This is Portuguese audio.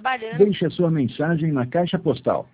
trabalhando. Deixe a sua mensagem na caixa postal